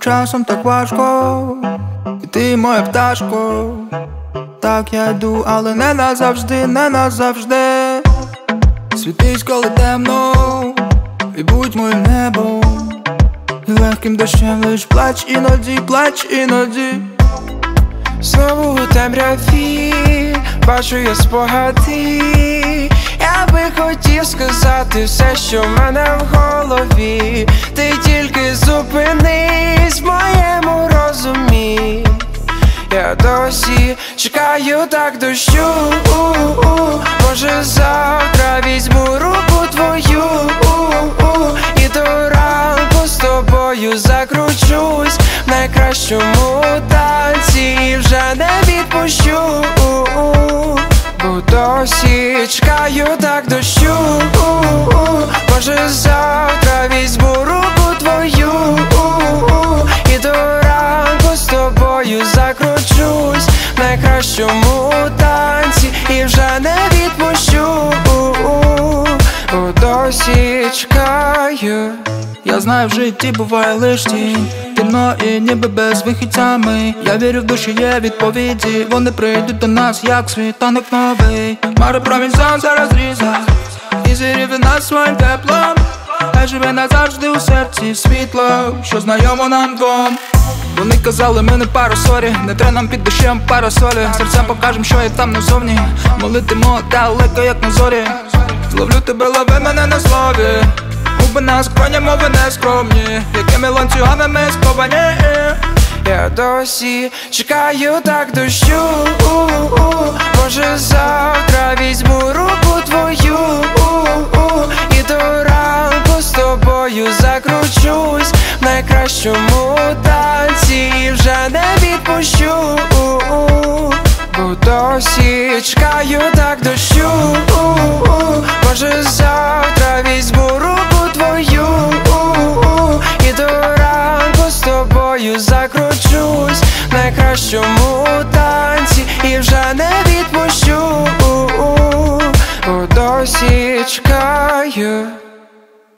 часом так важко, і ти моя пташко. Так я йду, але не назавжди, не назавжди. Світись, коли темно, і будь моїм небом, і легким дощем лиш плач іноді, плач іноді. Знову у темряві бачу я спогади. Я би хотів сказати все, що в мене в голові. Ти тільки зупинись в моєму розумі. Я досі чекаю так дощу. Може завтра візьму руку твою, і до ранку з тобою закручусь в найкращому танці і вже не відпущу. Бо досі чекаю так дощу. Може завтра візьму руку твою, і до ранку з тобою закручусь в найкращому танці і вже не відпущу. Бо досі чекаю. Я знаю, в житті буває лиш тінь, темно і ніби без вихідцями. Я вірю, в душі є відповіді, вони прийдуть до нас, як світанок новий. Мари промінь сонця розрізав, і зірів нас своїм теплом. Хай живе назавжди у серці світло, що знайомо нам двом. Вони казали, ми не пара, сорі, не треба нам під дощем парасолі. Серцем покажем, що є там назовні, молитимо далеко, як на зорі. Зловлю тебе, лови мене на слові, губи на скроні, мови не скромні, якими ланцюгами ми сковані. Я досі чекаю так дощу. Може завтра візьму руку твою, і до ранку з тобою закручусь в найкращому танці і вже не відпущу. Бо досі чекаю так дощу. Може завтра візьму руку